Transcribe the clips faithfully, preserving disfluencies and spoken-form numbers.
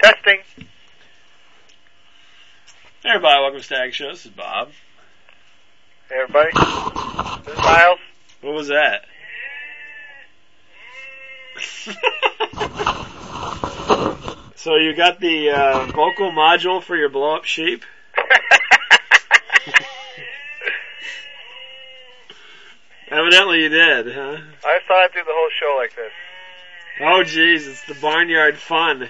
Testing. Hey everybody, welcome to Stag Show. This is Bob. Hey everybody. This is Miles. What was that? So you got the uh, vocal module for your blow-up sheep? Evidently you did, huh? I thought I'd do the whole show like this. Oh jeez, it's the barnyard fun.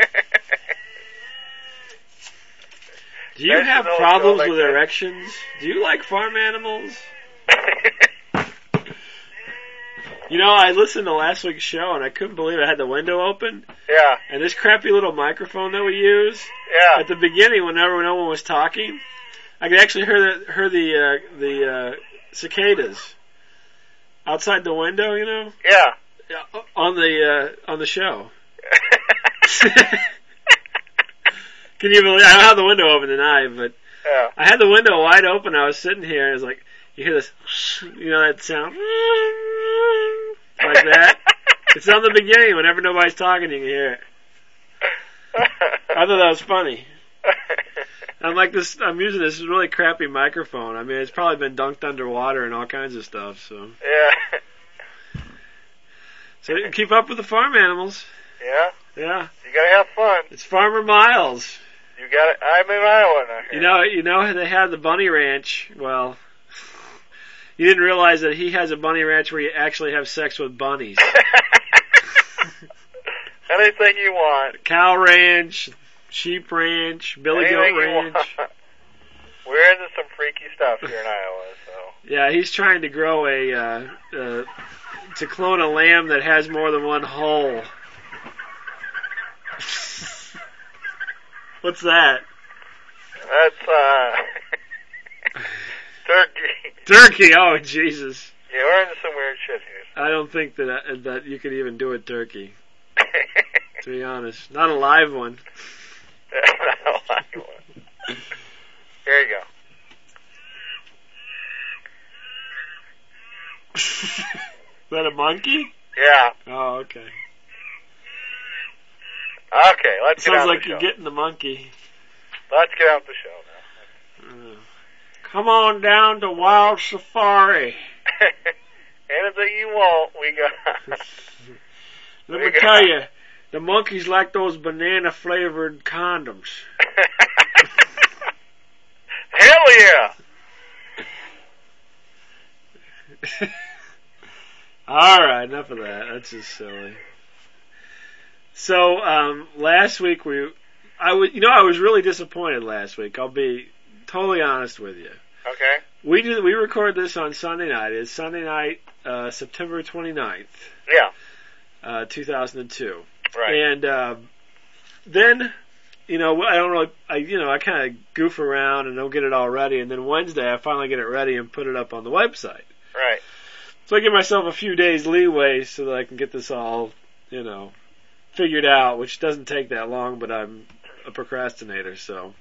Do you That's have the whole problems show like with that. erections? Do you like farm animals? You know, I listened to last week's show and I couldn't believe I had the window open. Yeah. And this crappy little microphone that we use, Yeah. at the beginning, whenever no one was talking, I could actually hear the hear the uh, the uh, cicadas outside the window. You know, Yeah. yeah, on the uh, on the show. Can you believe? I don't have the window open tonight, but Yeah. I had the window wide open. I was sitting here, and it was like you hear this, you know, that sound like that. It's on the beginning. Whenever nobody's talking, you can hear it. I thought that was funny. I'm like this. I'm using this really crappy microphone. I mean, it's probably been dunked underwater and all kinds of stuff. So, Yeah. so you can keep up with the farm animals. Yeah. Yeah, You gotta have fun. it's Farmer Miles. You gotta. I'm in Iowa now. You know, you know they have the bunny ranch. Well, you didn't realize that he has a bunny ranch where you actually have sex with bunnies. Anything you want. Cow ranch, sheep ranch, billy goat Anything you ranch. want. We're into some freaky stuff here in Iowa, so. Yeah, he's trying to grow a, uh, uh, to clone a lamb that has more than one hole. What's that? That's, uh, turkey. Turkey, oh Jesus. Yeah, we're into some weird shit here. I don't think that, uh, that you could even do a turkey, to be honest. Not a live one. I don't like one. Here you go. Is that a monkey? Yeah. Oh, okay. Okay, let's get Sounds on like the you're show. getting the monkey. Let's get on with the show now. Uh, come on down to Wild Safari. Anything you want, we got. Let We me got- tell you, the monkeys like those banana flavored condoms. Hell yeah! Alright, enough of that. That's just silly. So, um, last week we, I was, you know, I was really disappointed last week. I'll be totally honest with you. Okay. We do, we record this on Sunday night. It's Sunday night, uh, September twenty-ninth, Yeah. uh, two thousand two. Right. And, uh, then, you know, I don't really, I, you know, I kind of goof around and don't get it all ready. And then Wednesday I finally get it ready and put it up on the website. Right. So I give myself a few days leeway so that I can get this all, you know, figured out, which doesn't take that long, but I'm a procrastinator, so.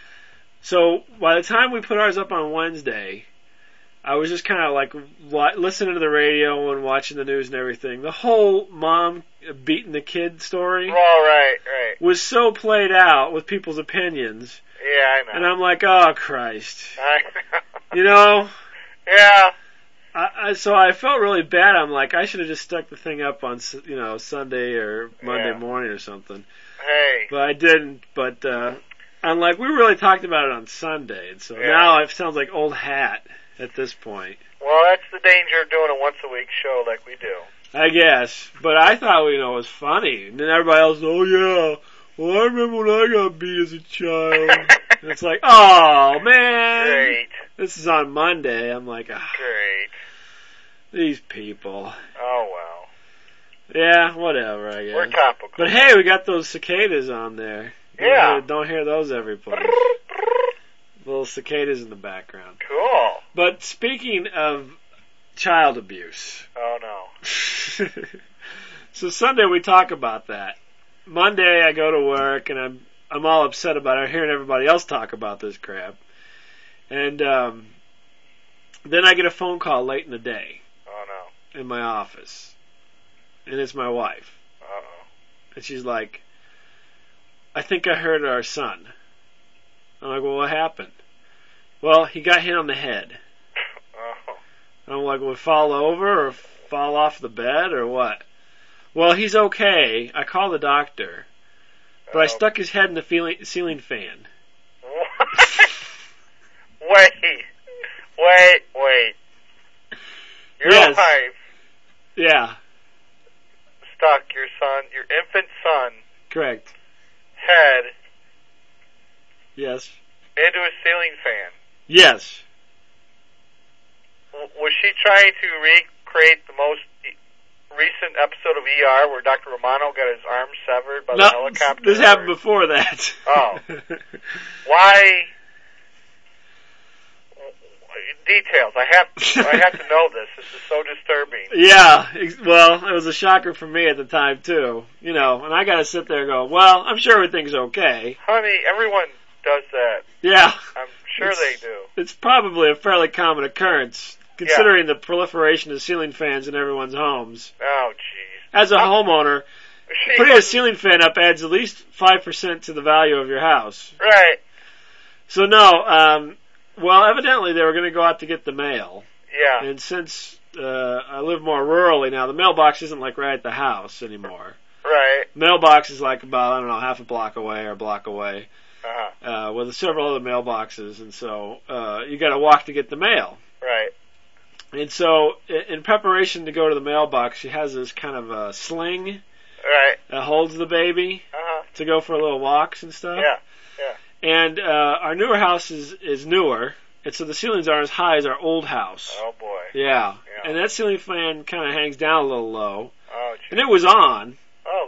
So by the time we put ours up on Wednesday, I was just kind of like wa- listening to the radio and watching the news and everything. The whole mom beating the kid story All right, right. was so played out with people's opinions, Yeah, I know. and I'm like, oh Christ, I know. you know. Yeah. I, I, so I felt really bad. I'm like, I should have just stuck the thing up on, s- you know, Sunday or Monday Yeah. morning or something. Hey. But I didn't. But uh, I'm like, we really talked about it on Sunday, and so Yeah. now it sounds like old hat at this point. Well, that's the danger of doing a once a week show like we do. I guess. But I thought, you know, it was funny. And then everybody else, oh yeah, well I remember when I got beat as a child. And it's like, oh man, Great. this is on Monday. I'm like, ah, Great. these people. Oh, well. Yeah, whatever, I guess. We're topical. But hey, we got those cicadas on there. Don't Yeah. hear, don't hear those every place. Little cicadas in the background. Cool. But speaking of child abuse, Oh, no. so Sunday we talk about that. Monday I go to work and I'm I'm all upset about it, hearing everybody else talk about this crap. And um, then I get a phone call late in the day Oh, no. in my office, and it's my wife. Uh-oh. And she's like, I think I hurt our son. I'm like, well, what happened? Well, he got hit on the head. Oh. I'm like, will he fall over or fall off the bed or what? Well, he's okay. I called the doctor. But I stuck his head in the feeling, ceiling fan. What? Wait. Wait, wait. Your Yes. wife Yeah, stuck your son, your infant son, correct. head Yes. into a ceiling fan. Yes. W- was she trying to recreate the most e- recent episode of E R where Doctor Romano got his arm severed by the No, helicopter? this happened before that. Oh. Why? Details. I have. I have to know this. This is so disturbing. Yeah, ex- well, it was a shocker for me at the time, too. You know, and I gotta sit there and go, well, I'm sure everything's okay. Honey, everyone does that. Yeah. I'm sure It's- they do. It's probably a fairly common occurrence, considering the proliferation of ceiling fans in everyone's homes. Oh, jeez. As a homeowner, She putting a was- ceiling fan up adds at least five percent to the value of your house. Right. So no, um, well, evidently they were going to go out to get the mail. Yeah. And since uh, I live more rurally now, the mailbox isn't like right at the house anymore. Right. Mailbox is like about, I don't know, half a block away or a block away, Uh-huh. uh, with several other mailboxes, and so uh, you got to walk to get the mail. Right. And so, i- in preparation to go to the mailbox, she has this kind of a sling Right. that holds the baby Uh-huh. to go for little walks and stuff. Yeah. Yeah. And uh, our newer house is, is newer, and so the ceilings aren't as high as our old house. Oh, boy. Yeah. Yeah. And that ceiling fan kind of hangs down a little low. Oh, And jeez. it was on. Oh.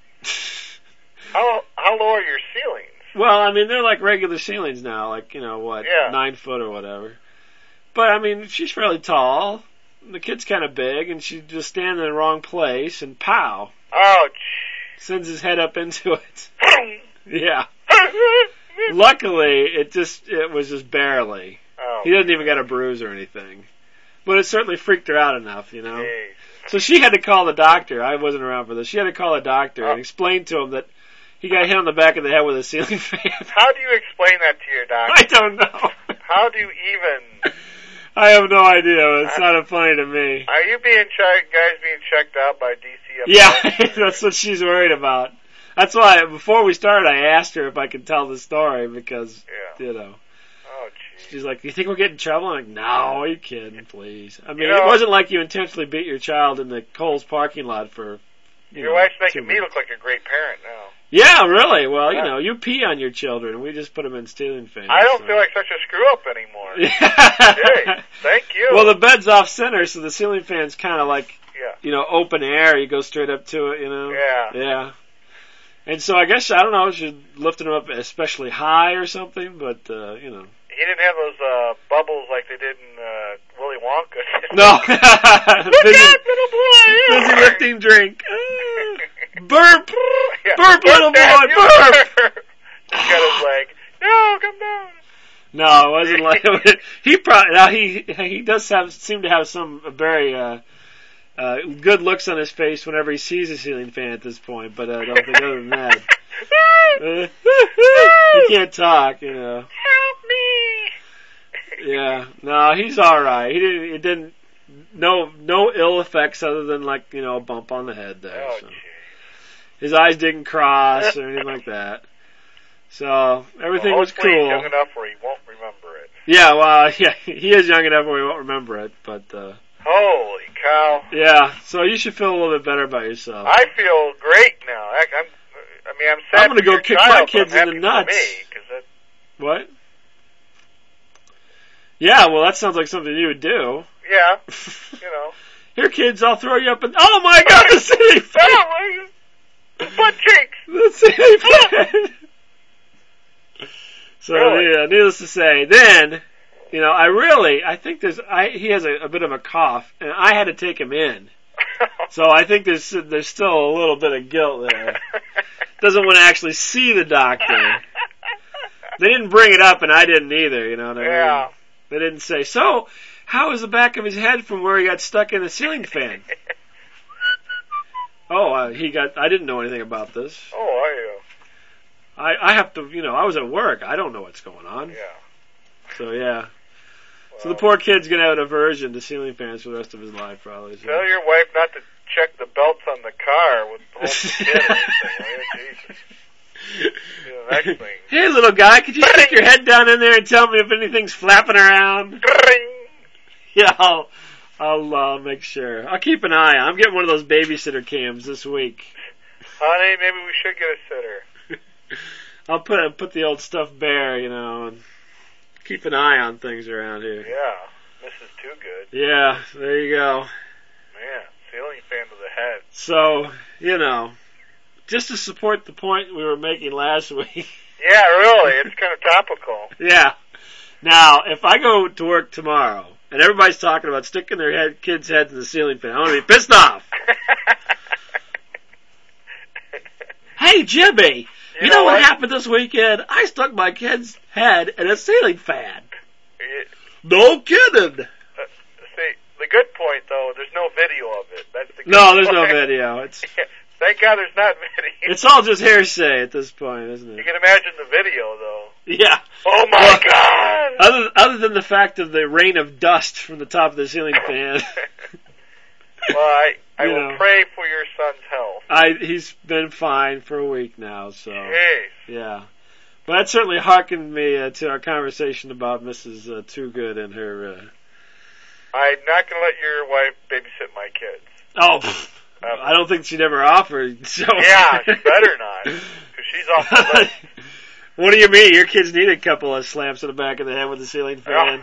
How, how low are your ceilings? Well, I mean, they're like regular ceilings now, like, you know, what, Yeah. nine foot or whatever. But, I mean, she's fairly tall. The kid's kind of big, and she just stands in the wrong place, and pow, Oh, sends his head up into it. jeez. Yeah. Luckily, it just, it was just barely. Oh, He doesn't even got a bruise or anything. But it certainly freaked her out enough, you know. jeez. So she had to call the doctor. I wasn't around for this. She had to call the doctor Oh. and explain to him that he got hit on the back of the head with a ceiling fan. How do you explain that to your doctor? I don't know. How do you even... I have no idea. It sounded funny to me. Are you being checked, guys being checked out by D C? Yeah, that's what she's worried about. That's why, before we started, I asked her if I could tell the story because, Yeah. you know, Oh, jeez. she's like, "You think we'll get in trouble?" I'm like, "No, are you kidding? Please." I mean, You know- it wasn't like you intentionally beat your child in the Kohl's parking lot for. You Your know, wife's two making me minutes. look like a great parent now. Yeah, really. Well, you Yeah. know, you pee on your children. We just put them in ceiling fans. I don't so. feel like such a screw up anymore. Yeah. Hey, thank you. Well, the bed's off center, so the ceiling fan's kind of like, yeah. you know, open air. You go straight up to it, you know. Yeah. Yeah. And so I guess, I don't know, she lifted them up especially high or something, but, uh, you know. He didn't have those uh, bubbles like they did in uh, Willy Wonka. No. Look busy, out, little boy! busy lifting drink. Ah. Burp! Yeah. Burp, little boy, Dad, you burp! Just got his leg. No, come down. No, it wasn't like he probably now he he does have seem to have some very uh, uh, good looks on his face whenever he sees a ceiling fan at this point, but uh, I don't think other than that, uh, he can't talk, you know. Help me! Yeah, no, he's all right. He didn't. It didn't. No, no ill effects other than like you know a bump on the head there. Oh, So. jeez. His eyes didn't cross or anything like that. So everything Well, was hopefully cool. he's young enough where he won't remember it. Yeah, well, yeah, he is young enough where he won't remember it, but uh, Holy cow. yeah. So you should feel a little bit better about yourself. I feel great now. I, I'm, I mean, I'm sad I'm gonna for go your kick child, my but kids I'm in happy the for nuts. me, 'cause that, What? Yeah, well, that sounds like something you would do. yeah, you know. Here, kids, I'll throw you up and oh my God, the ceiling fan! Oh, my- butt cheeks! The ceiling fan! So Really? yeah, needless to say, then you know, I really, I think there's, I he has a, a bit of a cough, and I had to take him in. So I think there's there's still a little bit of guilt there. Doesn't want to actually see the doctor. They didn't bring it up, and I didn't either. You know what I mean? Yeah. They didn't say, so how is the back of his head from where he got stuck in the ceiling fan? Oh, uh, he got. I didn't know anything about this. Oh, are you? I, I have to, you know, I was at work. I don't know what's going on. Yeah. So, yeah. Well, so the poor kid's going to have an aversion to ceiling fans for the rest of his life, probably. So. Tell your wife not to check the belts on the car with the whole kid or anything. Jesus. You know, next thing. Hey, little guy, could you stick your head down in there and tell me if anything's flapping around? Yeah, I'll, I'll uh, make sure. I'll keep an eye on. I'm getting one of those babysitter cams this week. Honey, maybe we should get a sitter. I'll put put the old stuffed bear, you know, and keep an eye on things around here. Yeah, Missus Too Good. Yeah, there you go. Man, ceiling fan to the head. So, you know, just to support the point we were making last week. Yeah, really, it's kind of topical. Yeah. Now, if I go to work tomorrow and everybody's talking about sticking their head, kids' heads in the ceiling fan, I'm going to be pissed off. Hey, Jimmy, you, you know, know what, what happened this weekend? I stuck my kid's head in a ceiling fan. It, no kidding. Uh, see, the good point, though, there's no video of it. That's the good no, there's point. no video. It's Thank God there's not video. It's all just hearsay at this point, isn't it? You can imagine the video, though. Yeah. Oh, my well, God! Other, other than the fact of the rain of dust from the top of the ceiling fan. Well, I, I You will know. pray for your son's health. I He's been fine for a week now, so... Jeez. Yeah. But that certainly hearkened me uh, to our conversation about Missus Uh, Too Good and her... Uh... I'm not going to let your wife babysit my kids. Oh, pfft. Um, I don't think she'd ever offered, so... Yeah, she better not. Because she's off the list. What do you mean? Your kids need a couple of slaps in the back of the head with the ceiling fan.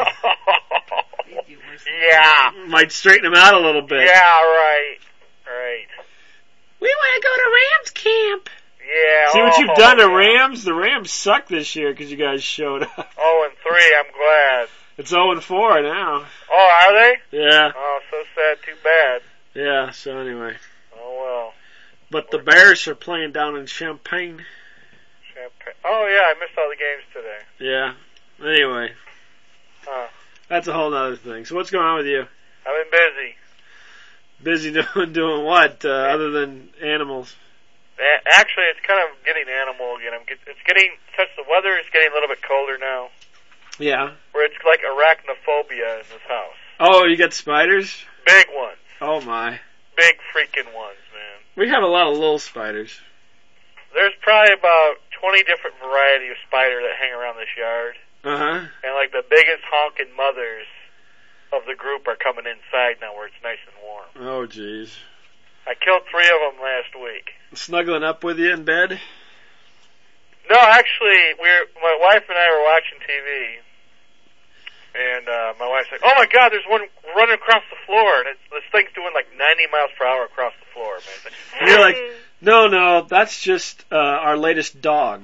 Yeah. Might straighten them out a little bit. Yeah, right. Right. We want to go to Rams camp. Yeah. See what oh, you've done to yeah. Rams? The Rams suck this year because you guys showed up. Oh, and three, I'm glad. It's oh and four now. Oh, are they? Yeah. Oh, so sad, too bad. Yeah, so anyway. Oh, well. But the Bears are playing down in Champaign. Champagne. Oh, yeah, I missed all the games today. Yeah. Anyway. Huh. That's a whole other thing. So what's going on with you? I've been busy. Busy doing doing what, uh, other than animals? A- Actually, it's kind of getting animal again. I'm get, it's getting, since the weather is getting a little bit colder now, Yeah. where it's like arachnophobia in this house. Oh, you got spiders? Big ones. Oh my. Big freaking ones, man. We have a lot of little spiders. There's probably about twenty different variety of spider that hang around this yard. Uh-huh. And like the biggest honking mothers of the group are coming inside now where it's nice and warm. Oh, jeez. I killed three of them last week. Snuggling up with you in bed? No, actually, we're my wife and I were watching T V, and uh, my wife's like, "Oh my God, there's one running across the floor, and it's, this thing's doing like ninety miles per hour across the floor, man." It's like, And you're like, no, no, that's just uh, our latest dog.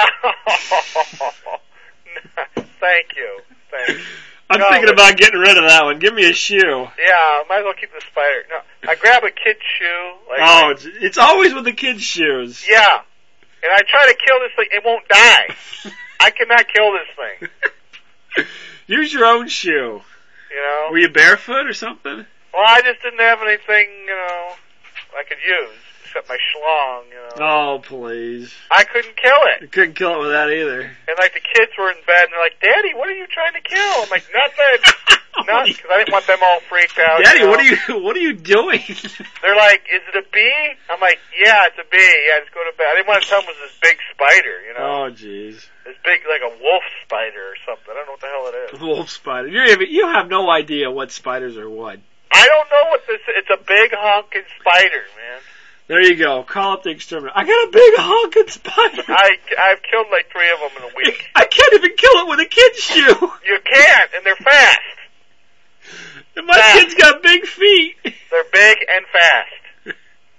Thank you, thank you. I'm No, thinking but- about getting rid of that one. Give me a shoe. Yeah, might as well keep the spider. No, I grab a kid's shoe. Like, Oh, it's, it's always with the kids' shoes. yeah, and I try to kill this thing. It won't die. I cannot kill this thing. Use your own shoe. You know. Were you barefoot or something? Well, I just didn't have anything, you know, I could use except my schlong. You know. Oh, please. I couldn't kill it. You couldn't kill it with that either. And like the kids were in bed, and they're like, "Daddy, what are you trying to kill?" I'm like, "Nothing." Not because I didn't want them all freaked out. Daddy, you know? what are you what are you doing? They're like, "Is it a bee?" I'm like, "Yeah, it's a bee. Yeah, just go to bed." I didn't want to tell them it was this big spider, you know, Oh, jeez. this big like a wolf spider or something. I don't know what the hell it is. Wolf spider. You're, even- you have no idea what spiders are what. I don't know what this. It's a big honking spider, man. There you go. Call up the exterminator. I got a big honking spider. I I've killed like three of them in a week. I can't even kill it with a kid's shoe. You can't, and they're fast. And my Fast. kid's got big feet. They're big and fast.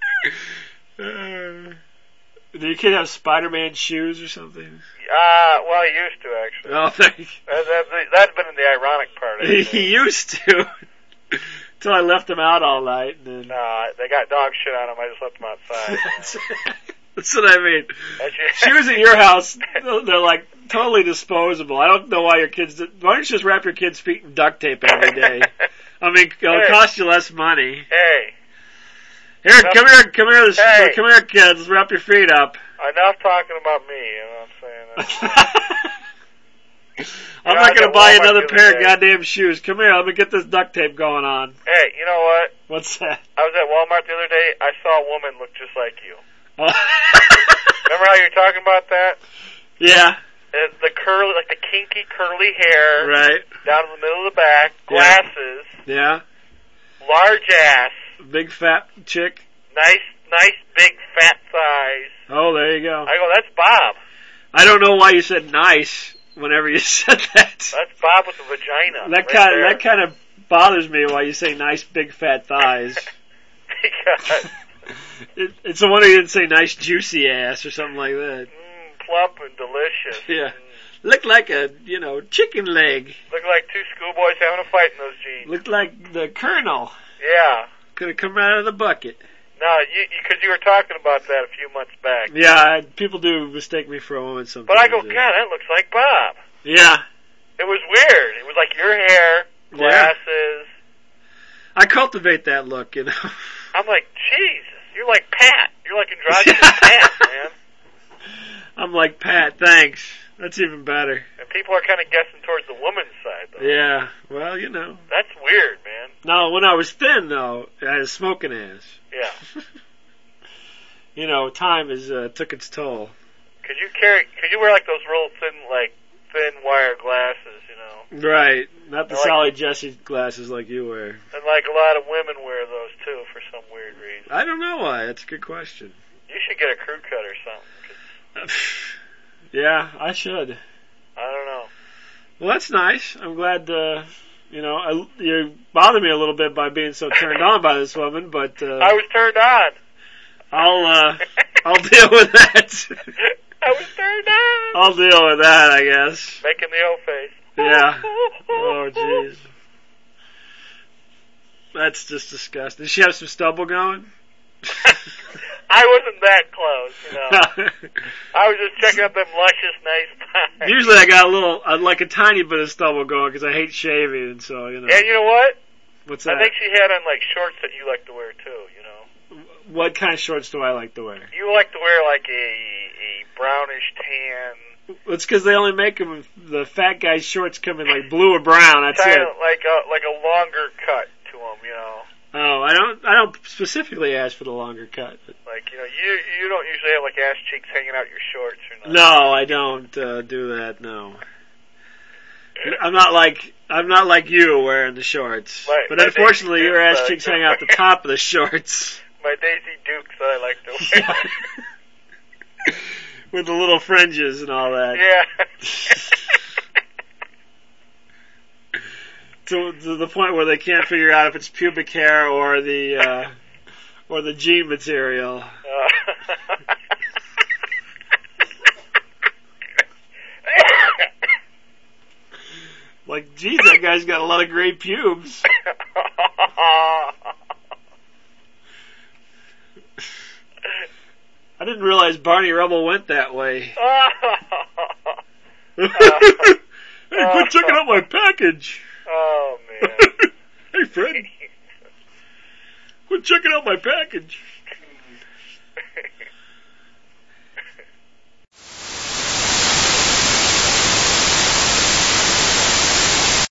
Uh, do your kid have Spider-Man shoes or something? Uh, well, he used to actually. Oh, thank you. That, that, that's been the ironic part. He, Actually. he used to. Until I left him out all night. And then... No, they got dog shit on him. I just left them outside. That's, that's what I mean. That's your- Shoes at your house, they're like totally disposable. I don't know why your kids... Did, why don't you just wrap your kids' feet in duct tape every day? I mean, it'll Hey. cost you less money. Hey, Here, come here, come here, Hey. come here, kids. Wrap your feet up. Enough talking about me, you know what I'm saying? That's, I'm know, not I going to got buy Walmart another the other pair of day. goddamn shoes. Come here, let me get this duct tape going on. hey, you know what? What's that? I was at Walmart the other day. I saw a woman look just like you. Oh. Remember how you were talking about that? Yeah, Uh, the curly, like the kinky curly hair, right. down in the middle of the back, Yeah. glasses, Yeah, large ass, big fat chick. nice, nice big fat thighs. Oh, there you go. I go, that's Bob. I don't know why you said nice whenever you said that. That's Bob with a vagina. That right kind there. that kind of bothers me why you say nice big fat thighs. Because it, it's a wonder you didn't say nice juicy ass or something like that. mm, plump and delicious. Yeah. Mm. Looked like a, you know, chicken leg. Look like two schoolboys having a fight in those jeans. Looked like the Colonel. Yeah. Could have come out of the bucket. No, you because you, you were talking about that a few months back. Yeah, I, people do mistake me for a woman sometimes. But I go, yeah. God, that looks like Bob. Yeah. It was weird. It was like your hair, glasses. I cultivate that look, you know. I'm like, Jesus, you're like Pat. You're like androgynous Pat, man. I'm like, Pat, thanks. That's even better. And people are kind of guessing towards the woman's side, though. Yeah, well, you know. That's weird, man. No, when I was thin, though, I had a smoking ass. Yeah. You know, time is uh, took its toll. Could you carry? Could you wear like those real thin, like thin wire glasses? You know. Right, not the I like- Sally Jesse glasses like you wear. And like a lot of women wear those too for some weird reason. I don't know why. That's a good question. You should get a crew cut or something. 'Cause Yeah, I should. I don't know. Well, that's nice. I'm glad. Uh, you know, I, you bother me a little bit by being so turned on by this woman, but uh, I was turned on. I'll uh, I'll deal with that. I was turned on. I'll deal with that, I guess. Making the O face. Yeah. Oh, jeez. That's just disgusting. Does she have some stubble going? I wasn't that close, you know. I was just checking out them luscious, nice thighs. Usually I got a little, uh, like a tiny bit of stubble going because I hate shaving, and so, you know. And you know what? What's that? I think she had on like shorts that you like to wear too, you know. What kind of shorts do I like to wear? You like to wear like a a brownish tan. It's because they only make them, the fat guy's shorts come in like blue or brown, that's kind it. of like a like a longer cut to them, you know. Oh, I don't, I don't specifically ask for the longer cut. But Like, you know, you you don't usually have like ass cheeks hanging out your shorts or nothing. no, I don't uh, do that, no. I'm not like, I'm not like you wearing the shorts. Right, but my unfortunately Daisy your ass Dukes, uh, cheeks hang out the top of the shorts. My Daisy Dukes that I like to wear. With the little fringes and all that. Yeah. to, to the point where they can't figure out if it's pubic hair or the uh, or the jean material. Uh, Like, geez, that guy's got a lot of great pubes. I didn't realize Barney Rubble went that way. Hey, quit checking out my package. Oh man. Hey, Fred. Quit checking out my package.